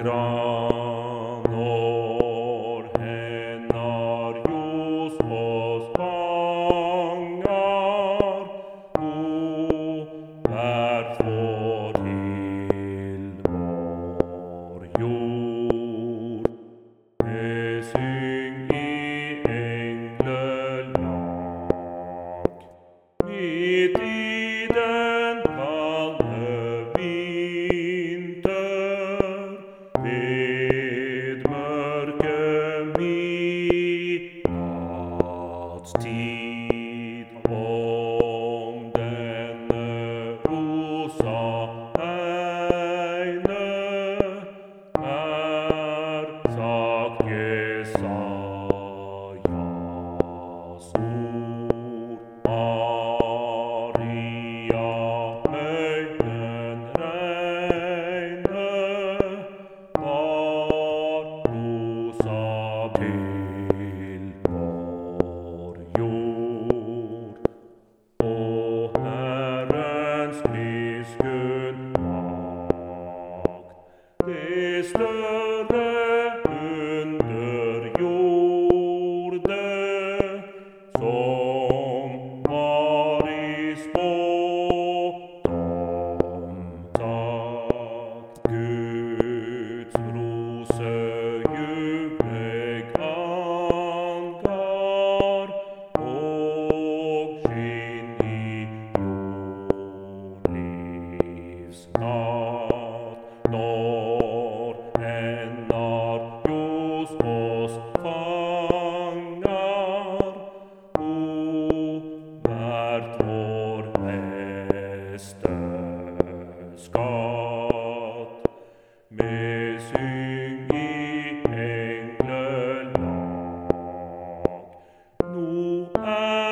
Når hennar ljus oss fangar, hvert får til vår jord. Syng i englelag, midt i den kalde vinter, ved mørke midnattstid. Om denne rosa eine sagt Jesajas ord. Maria høyen reine var rosa til vår jord. Og Herrens miskunn makt, det større underjorde, som var i spådom sagt. Guds rosejubleg angar, og skinn i jordlivsnatt. Når hennar ljus oss fangar, hvert vår beste skatt. Med syng i englelag, nå